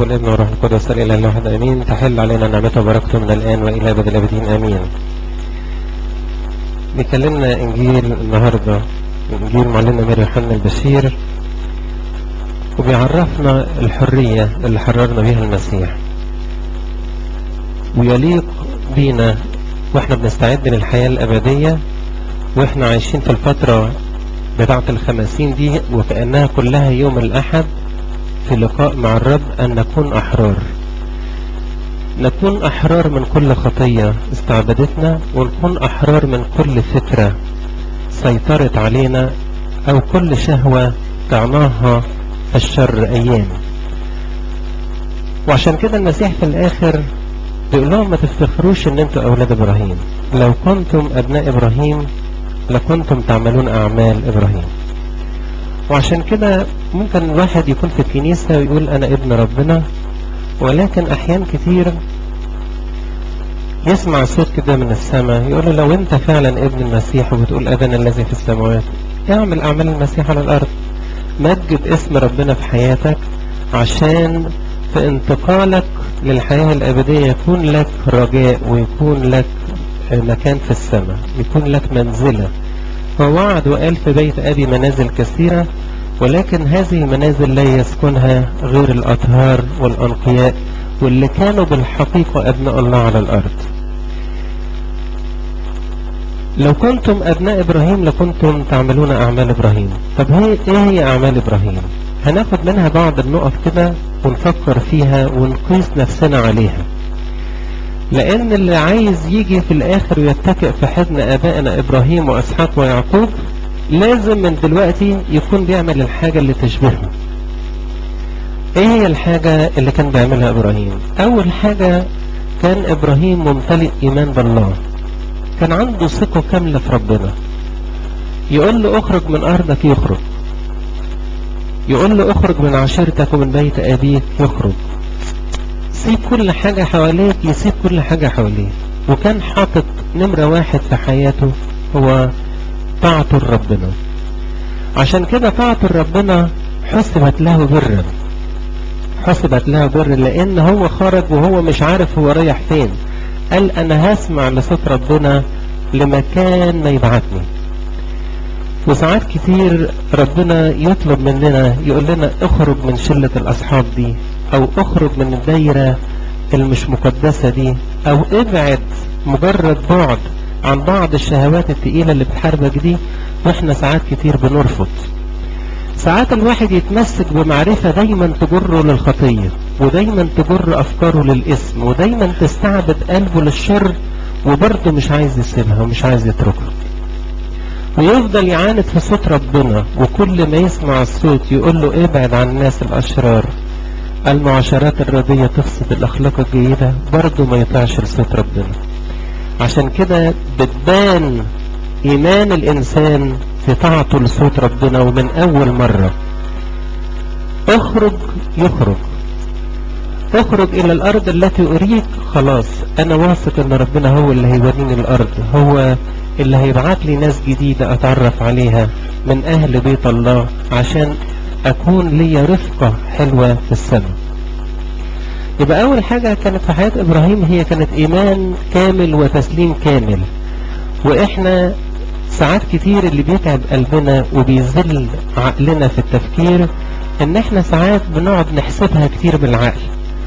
والابن والروح القدس الإله الواحد آمين. تحل علينا نعمته وبركته من الآن وإلى أبد الآبدين آمين. بيكلمنا إنجيل النهاردة إنجيل معلمنا ماري يوحنا البشير، وبيعرفنا الحرية اللي حررنا بيها المسيح، ويليق بينا واحنا بنستعد للحياة الأبدية واحنا عايشين في الفترة بتاعة الخمسين دي وكأنها كلها يوم الأحد في لقاء مع الرب، أن نكون أحرار، نكون أحرار من كل خطية استعبدتنا، ونكون أحرار من كل فكرة سيطرت علينا أو كل شهوة طعناها الشر أيام. وعشان كده المسيح في الآخر بيقول لهم ما تفتخروش ان انتوا أولاد إبراهيم، لو كنتم أبناء إبراهيم لكنتم تعملون أعمال إبراهيم. وعشان كده ممكن الواحد يكون في الكنيسة ويقول أنا ابن ربنا، ولكن أحيان كتير يسمع صوت كده من السماء يقول له لو أنت فعلا ابن المسيح وبتقول أبانا الذي في السماوات، اعمل أعمال المسيح على الأرض، مجد اسم ربنا في حياتك، عشان في انتقالك للحياة الأبدية يكون لك رجاء ويكون لك مكان في السماء، يكون لك منزلة. فوعد وقال في بيت أبي منازل كثيرة، ولكن هذه المنازل لا يسكنها غير الأطهار والأنقياء واللي كانوا بالحقيقة أبناء الله على الأرض. لو كنتم أبناء إبراهيم لكنتم تعملون أعمال إبراهيم. طب إيه هي أعمال إبراهيم؟ هناخد منها بعض النقط كده ونفكر فيها ونقيس نفسنا عليها، لأن اللي عايز يجي في الآخر ويتكئ في حضن آبائنا إبراهيم وإسحاق ويعقوب لازم من دلوقتي يكون بيعمل الحاجة اللي تشبهه. ايه هي الحاجة اللي كان بيعملها إبراهيم؟ أول حاجة كان إبراهيم ممتلئ إيمان بالله، كان عنده ثقة كاملة في ربنا. يقول له اخرج من أرضك يخرج، يقول له اخرج من عشيرتك ومن بيت أبيك يخرج، سيب كل حاجة حواليك، يسيب كل حاجة حواليك. وكان حاطط نمرة واحد في حياته هو طاعته لربنا. عشان كده طاعته لربنا حسبت له برا، حسبت له برا، لأن هو خرج وهو مش عارف هو رايح فين. قال أنا هسمع لصوت ربنا لمكان ما يبعتني. وساعات كتير ربنا يطلب مننا يقول لنا اخرج من شلة الأصحاب دي، أو اخرج من الدايرة المش مقدسة دي، أو ابعد مجرد بعد عن بعض الشهوات التقيلة اللي بتحاربك دي. واحنا ساعات كتير بنرفض. ساعات الواحد يتمسك بمعرفة دايما تجره للخطية، ودايما تجر أفكاره للإثم، ودايما تستعبد قلبه للشر، وبرضه مش عايز يسيبها ومش عايز يتركها، ويفضل يعاند في صوت ربنا. وكل ما يسمع الصوت يقول له ابعد عن الناس الأشرار، المعاشرات الردية تفسد الأخلاق الجيدة، برضه ما يطيعش لصوت ربنا. عشان كده بتبان إيمان الإنسان في طاعته لصوت ربنا. ومن أول مرة اخرج يخرج، اخرج إلى الأرض التي أريك، خلاص أنا واثق أن ربنا هو اللي هيوريني الأرض، هو اللي هيبعت لي ناس جديدة أتعرف عليها من أهل بيت الله، عشان أكون لي رفقة حلوة في السماء. يبقى أول حاجة كانت في حياة إبراهيم هي كانت إيمان كامل وتسليم كامل. وإحنا ساعات كتير اللي بيتعب قلبنا وبيذل عقلنا في التفكير إن إحنا ساعات بنقعد نحسبها كتير بالعقل.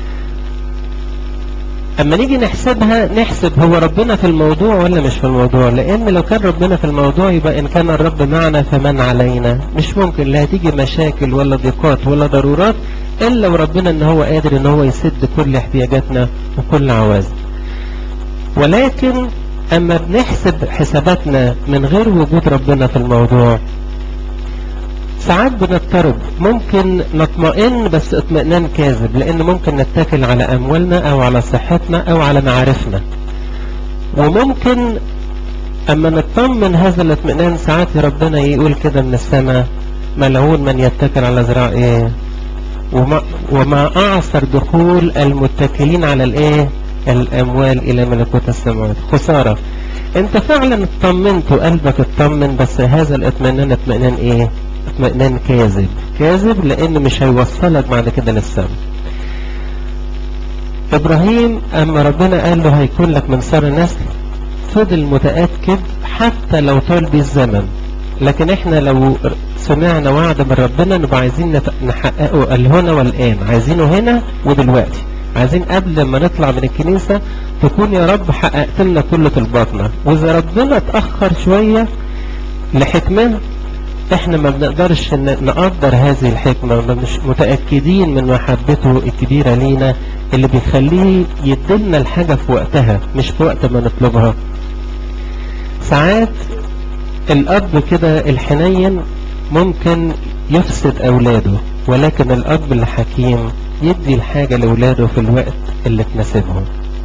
اما نيجي نحسبها نحسب هو ربنا في الموضوع ولا مش في الموضوع، لان لو كان ربنا في الموضوع يبقى ان كان الرب معنا فمن علينا. مش ممكن لا هتيجي مشاكل ولا ضيقات ولا ضرورات الا وربنا ان هو قادر ان هو يسد كل احتياجاتنا وكل عوازنا. ولكن اما بنحسب حساباتنا من غير وجود ربنا في الموضوع ساعات بنضطرب، ممكن نطمئن بس اطمئنان كاذب، لان ممكن نتكل على اموالنا او على صحتنا او على معارفنا. وممكن اما نطمن هذا الاطمئنان ساعات ربنا يقول كده من السماء ملعون من يتكل على ذراع ايه، وما اعصر دخول المتكلين على الايه الاموال الى ملكوت السماوات. خسارة، انت فعلا اطمنت وقلبك اطمن، بس هذا الاطمئنان اطمئنان ايه؟ اطمئنان كاذب، كاذب، لان مش هيوصلك بعد كده للسماء. ابراهيم اما ربنا قال له هيكون لك من سار نسل فضل متأكد حتى لو طال بيه الزمن. لكن احنا لو سمعنا وعد من ربنا نبقى عايزين نحققه الهنا والآن، عايزينه هنا ودلوقتي، عايزين قبل ما نطلع من الكنيسة تكون يا رب حققت لنا كل طلباتنا. واذا ربنا اتأخر شوية لحكمة احنا ما بنقدرش نقدر هذه الحكمة، مش متأكدين من محبته الكبيرة لينا اللي بيخليه يدلنا الحاجة في وقتها مش في وقت ما نطلبها. ساعات الأب كده الحنين ممكن يفسد أولاده، ولكن الأب الحكيم يدي الحاجة لأولاده في الوقت اللي تناسبهم.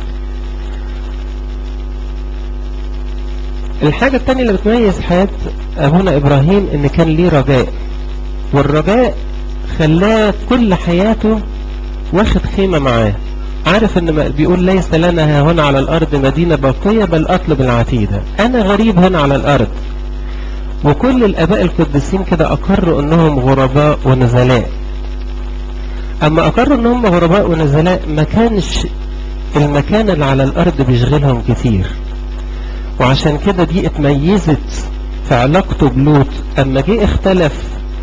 الحاجة التانية اللي بتميز حياة أبونا إبراهيم إن كان ليه رجاء، والرجاء خلاه كل حياته واخد خيمة معاه، عارف إن بيقول ليس لنا هنا على الأرض مدينة باقية بل أطلب العتيدة، أنا غريب هنا على الأرض. وكل الآباء القديسين كده أقروا إنهم غرباء ونزلاء. أما أقروا إنهم غرباء ونزلاء ما كانش المكان اللي على الأرض بيشغلهم كتير، وعشان كده دي اتميزت في علاقته بلوط. أما جه اختلف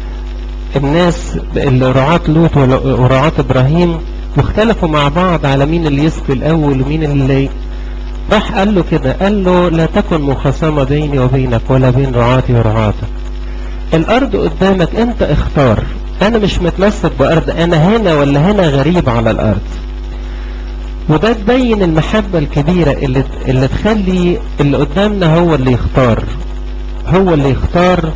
الناس اللي رعاة لوط ورعاة إبراهيم واختلفوا مع بعض على مين اللي يسقي الأول ومين اللي راح قال له كده، قال له لا تكن مخاصمة بيني وبينك ولا بين رعاتي ورعاتك، الأرض قدامك أنت اختار، أنا مش متمسك بأرض، أنا هنا ولا هنا غريب على الأرض. وده تبين المحبة الكبيرة اللي تخلي اللي قدامنا هو اللي يختار، هو اللي يختار.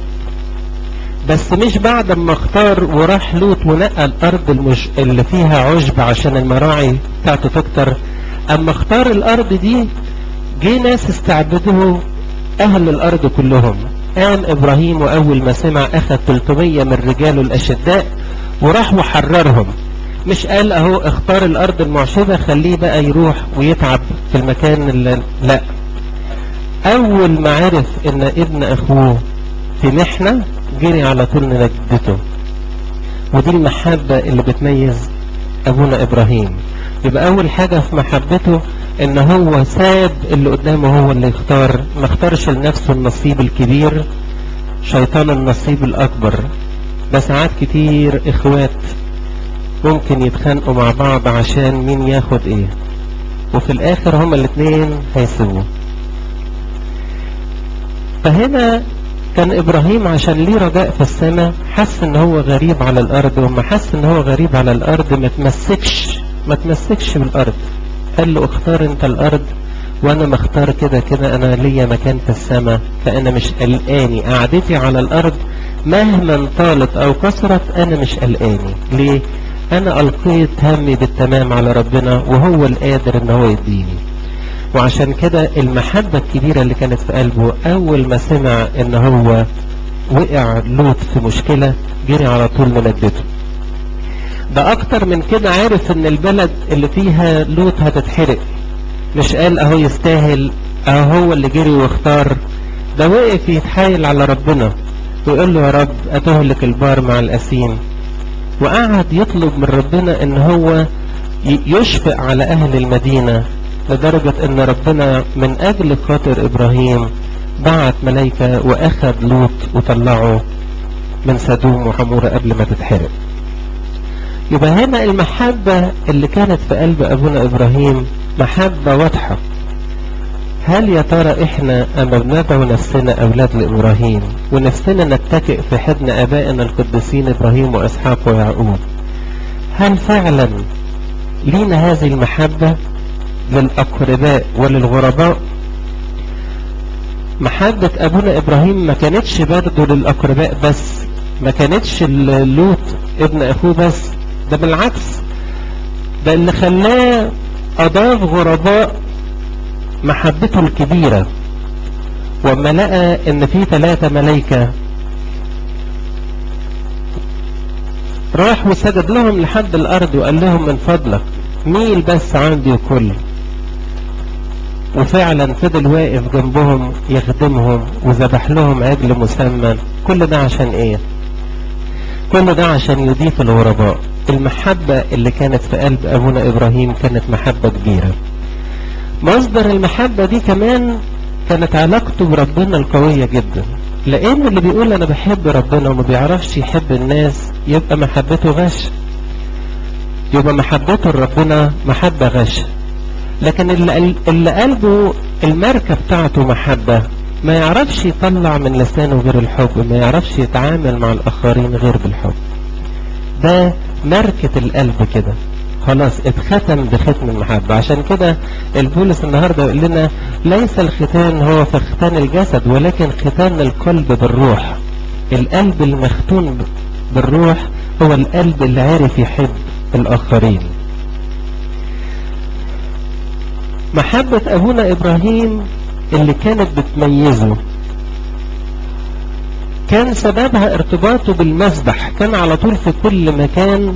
بس مش بعد ما اختار وراح لوط ونقى الأرض اللي فيها عشب عشان المراعي بتاعته تكتر، أما اختار الأرض دي جه ناس استعبدوه أهل الأرض كلهم. قام إبراهيم وأول ما سمع أخذ 300 من رجاله الأشداء وراح وحررهم. مش قال أهو اختار الأرض المعشبة خليه بقى يروح ويتعب في المكان اللي لا، أول ما عرف إن ابن أخوه في محنة جري على طول نجدته. ودي المحبة اللي بتميز أبونا إبراهيم. يبقى أول حاجة في محبته إن هو ساب اللي قدامه هو اللي يختار، ما اختارش لنفسه النصيب الكبير، شيطان النصيب الأكبر. ده ساعات كتير إخوات ممكن يتخانقوا مع بعض عشان مين ياخد إيه، وفي الآخر هما الاتنين هيسيبوه. فهنا كان إبراهيم عشان ليه رجاء في السماء حس إن هو غريب على الأرض، وما حس إن هو غريب على الأرض ما تمسكش بالأرض. قال له اختار انت الأرض وانا مختار كده كده، انا ليا مكان في السماء، فانا مش قلقاني قعدتي على الأرض مهما طالت او كسرت، انا مش قلقاني. ليه؟ انا ألقيت همي بالتمام على ربنا وهو القادر ان هو يديني. وعشان كده المحبة الكبيرة اللي كانت في قلبه اول ما سمع ان هو وقع لوط في مشكلة جري على طول لنجدته. ده اكتر من كده، عارف ان البلد اللي فيها لوط هتتحرق، مش قال اهو يستاهل اهو هو اللي جري واختار، ده وقف يتحايل على ربنا ويقول له يا رب اتهلك البار مع الاسين، وقعد يطلب من ربنا ان هو يشفق على اهل المدينة، لدرجة ان ربنا من اجل خاطر ابراهيم بعت ملايكة واخد لوط وطلعه من سدوم وعمورة قبل ما تتحرق. يبقى هنا المحبة اللي كانت في قلب أبونا إبراهيم محبة واضحة. هل يا ترى إحنا أما بندعو نفسنا أولاد لإبراهيم ونفسنا نتكئ في حضن أبائنا القديسين إبراهيم وإسحاق ويعقوب، هل فعلا لينا هذه المحبة للأقرباء وللغرباء؟ محبة أبونا إبراهيم ما كانتش برضه للأقرباء بس، ما كانتش لوط ابن أخوه بس، ده بالعكس، ده اللي خلاه أضاف غرباء محبته الكبيرة. وما لقى ان في 3 ملايكة راح وسجد لهم لحد الارض وقال لهم من فضلك ميل بس عندي وكل، وفعلا فضل واقف جنبهم يخدمهم وذبح لهم عجل مسمن. كل ده عشان ايه؟ كل ده عشان يضيف الغرباء. المحبة اللي كانت في قلب أبونا إبراهيم كانت محبة كبيرة. مصدر المحبة دي كمان كانت علاقته بربنا القوية جدا، لأن اللي بيقول أنا بحب ربنا وما بيعرفش يحب الناس يبقى محبته غش، يبقى محبته لربنا محبة غش. لكن اللي قلبه الماركة بتاعته محبة ما يعرفش يطلع من لسانه غير الحب، ما يعرفش يتعامل مع الآخرين غير بالحب. ده ماركة القلب كده، خلاص اتختم بختم المحبة. عشان كده البولس النهاردة يقول لنا ليس الختان هو في ختان الجسد، ولكن ختان القلب بالروح. القلب المختون بالروح هو القلب اللي عارف يحب الآخرين. محبة أبونا إبراهيم اللي كانت بتميزه كان سببها ارتباطه بالمسبح. كان على طول في كل مكان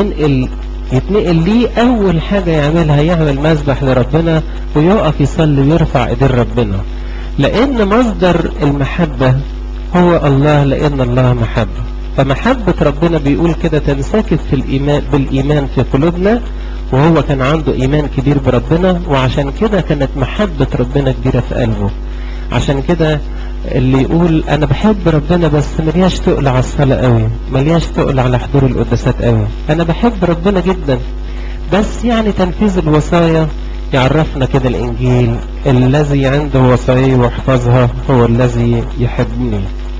يتنقل ليه أول حاجة يعملها يعمل مسبح لربنا ويقف يصلي ويرفع إيدين ربنا، لأن مصدر المحبة هو الله، لأن الله محبة. فمحبة ربنا بيقول كده تنسكب في الإيمان بالإيمان في قلوبنا، وهو كان عنده إيمان كبير بربنا، وعشان كده كانت محبة ربنا كبيرة في قلبه. عشان كده اللي يقول أنا بحب ربنا بس ملياش تقل على الصلاة قوي، ملياش تقل على حضور القداسات قوي، أنا بحب ربنا جدا بس يعني تنفيذ الوصايا يعرفنا كده الإنجيل الذي عنده وصايا واحفظها هو الذي يحبني.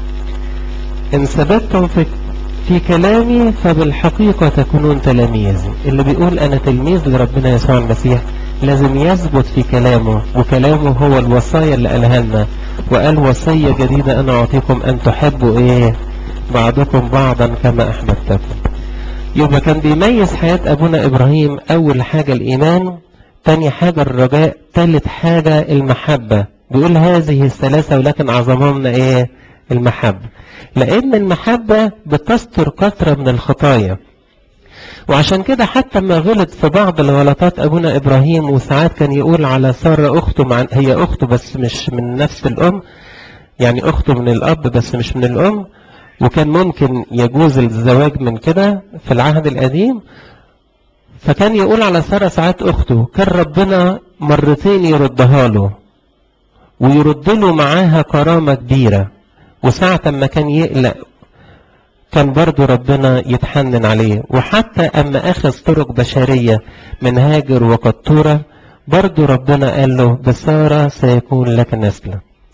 إن ثبتتم في كلامي فبالحقيقة تكونون تلاميذي. اللي بيقول أنا تلميذ لربنا يسوع المسيح لازم يثبت في كلامه، وكلامه هو الوصايا اللي قالها لنا، وقال وصية جديدة أنا أعطيكم أن تحبوا بعضكم بعضا كما أحببتكم. يبقى كان بيميز حياة أبونا إبراهيم أول حاجة الإيمان، تاني حاجة الرجاء، تالت حاجة المحبة. بيقول هذه الثلاثة ولكن أعظمهم المحبة، لأن المحبة بتستر كثرة من الخطايا. وعشان كده حتى ما غلط في بعض الغلطات أبونا إبراهيم، وساعات كان يقول على سارة أخته، هي أخته بس مش من نفس الأم، يعني أخته من الأب بس مش من الأم، وكان ممكن يجوز الزواج من كده في العهد القديم. فكان يقول على سارة ساعات أخته، كان ربنا مرتين يردها له ويرد له معاها كرامة كبيرة، وساعة ما كان يقلق كان برضو ربنا يتحنن عليه. وحتى أما أخذ طرق بشرية من هاجر وقطورة برضو ربنا قال له بسارة سيكون لك نسل.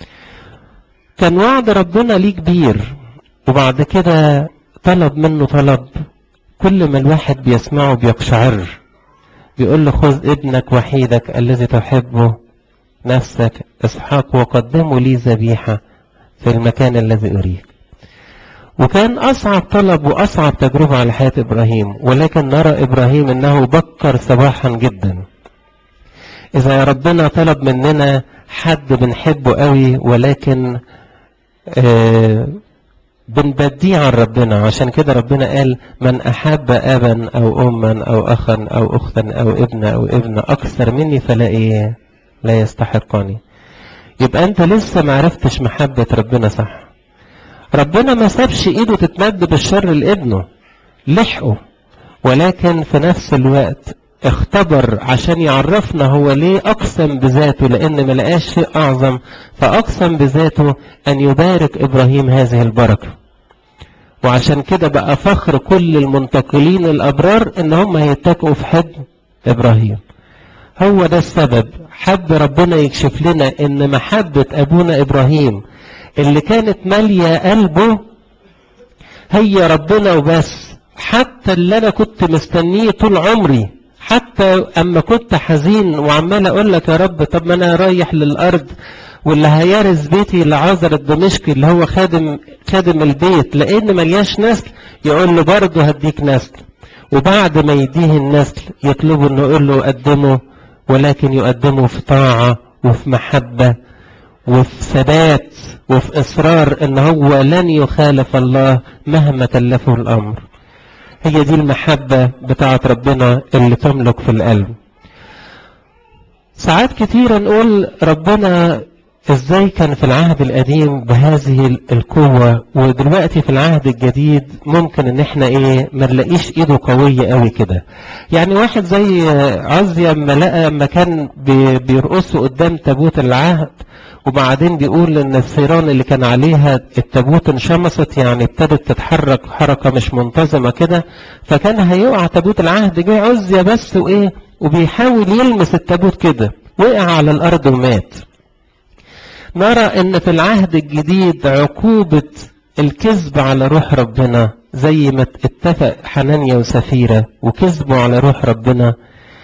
كان وعد ربنا ليه كبير، وبعد كده طلب منه طلب كل ما الواحد بيسمعه بيقشعر. بيقول له خذ ابنك وحيدك الذي تحبه نفسك إسحاق وقدمه لي ذبيحة في المكان الذي أريك. وكان أصعب طلب وأصعب تجربة على حياة إبراهيم، ولكن نرى إبراهيم أنه بكر صباحا جدا. إذا ربنا طلب مننا حد بنحبه قوي ولكن بنبديه عن ربنا، عشان كده ربنا قال من أحب أبا أو أما أو أخا أو أختا أو ابن أو ابنة أكثر مني فلا لا يستحقني. يبقى أنت لسه ما عرفتش محبة ربنا صح. ربنا ما سابش ايده تتمد بالشر لابنه، لحقه، ولكن في نفس الوقت اختبر عشان يعرفنا هو ليه اقسم بذاته، لان ما لقاش شيء اعظم فاقسم بذاته ان يبارك ابراهيم هذه البركة. وعشان كده بقى فخر كل المنتقلين الابرار ان هم يتكئوا في حضن ابراهيم. هو ده السبب، حب ربنا يكشف لنا ان محبة ابونا ابراهيم اللي كانت مالية قلبه هي ربنا وبس. حتى اللي انا كنت مستنيه طول عمري، حتى اما كنت حزين وعمال اقول لك يا رب طب ما انا رايح للارض واللي هيرث بيتي لعازر الدمشقي اللي هو خادم البيت لان ملياش نسل، يقول له برضه هديك نسل. وبعد ما يديه النسل يطلبه انه يقول له قدمه، ولكن يقدمه في طاعة وفي محبة وفي ثبات وفي إصرار إن هو لن يخالف الله مهما كلفه الأمر. هي دي المحبة بتاعت ربنا اللي تملك في القلب. ساعات كتيرة نقول ربنا ازاي كان في العهد القديم بهذه القوة، ودلوقتي في العهد الجديد ممكن ان احنا ما نلاقيش ايده قوية قوي كده. يعني واحد زي عزيا اما لقى اما كان بيرقصوا قدام تابوت العهد، وبعدين بيقول ان الثيران اللي كان عليها التابوت انشمست، يعني ابتدت تتحرك حركة مش منتظمة كده، فكان هيقع تابوت العهد. جه عزيا بس وبيحاول يلمس التابوت كده، وقع على الارض ومات. نرى ان في العهد الجديد عقوبة الكذب على روح ربنا، زي ما اتفق حنانيا وسفيرة وكذبوا على روح ربنا،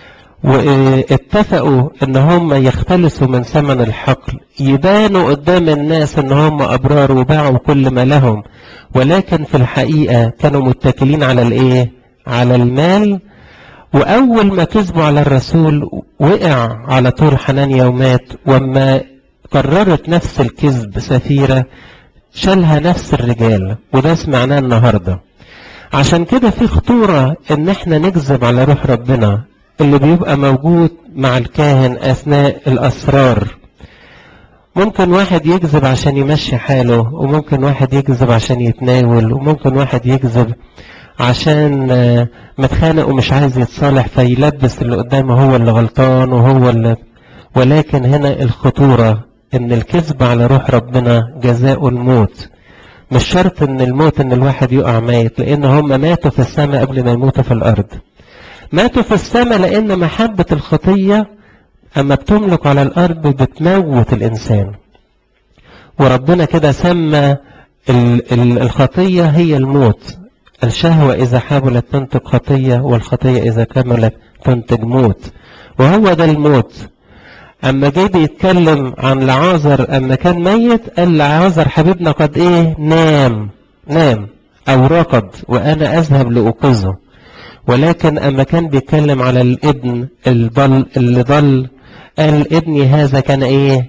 واتفقوا ان هم يختلسوا من ثمن الحقل، يبانوا قدام الناس ان هم ابرار وباعوا كل ما لهم، ولكن في الحقيقة كانوا متكلين على على المال. واول ما كذبوا على الرسول وقع على طول حنانيا ومات. وما قررت نفس الكذب سفيرة، شالها نفس الرجال، وده سمعناه النهاردة. عشان كده في خطورة ان احنا نكذب على روح ربنا اللي بيبقى موجود مع الكاهن اثناء الاسرار. ممكن واحد يكذب عشان يمشي حاله، وممكن واحد يكذب عشان يتناول، وممكن واحد يكذب عشان متخانق ومش عايز يتصالح، فيلبس اللي قدامه هو اللي غلطان وهو اللي. ولكن هنا الخطورة ان الكذب على روح ربنا جزاء الموت. مش شرط ان الموت ان الواحد يقع ميت، لان هم ماتوا في السماء قبل ما يموتوا في الارض. ماتوا في السماء لان محبة الخطية اما بتملك على الارض بتموت الانسان. وربنا كده سمى الخطية هي الموت. الشهوة اذا حاولت تنتج خطية، والخطية اذا كملت تنتج موت. وهو ده الموت. اما جه بيتكلم عن لعازر اما كان ميت، قال لعازر حبيبنا قد نام او رقد، وانا اذهب لاوقظه. ولكن اما كان بيتكلم على الابن اللي ضل، قال ابني هذا كان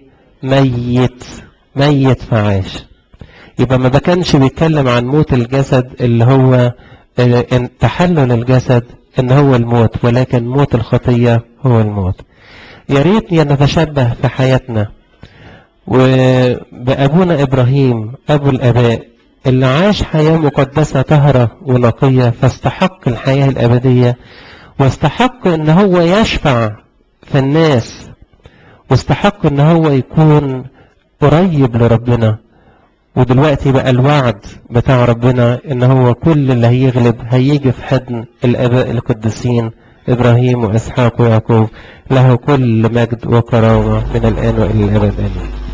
ميت فعاش. يبقى ما كانش بيتكلم عن موت الجسد اللي هو تحلل الجسد ان هو الموت، ولكن موت الخطية هو الموت. يا ريتني نتشبه في حياتنا وبأبونا إبراهيم أبو الآباء، اللي عاش حياة مقدسة طهرة ونقية، فاستحق الحياة الأبدية، واستحق ان هو يشفع في الناس، واستحق ان هو يكون قريب لربنا. ودلوقتي بقى الوعد بتاع ربنا ان هو كل اللي هيغلب هيجي في حضن الآباء القديسين إبراهيم وإسحاق ويعقوب، له كل مجد وكرامة من الآن وإلى الأبد آمين.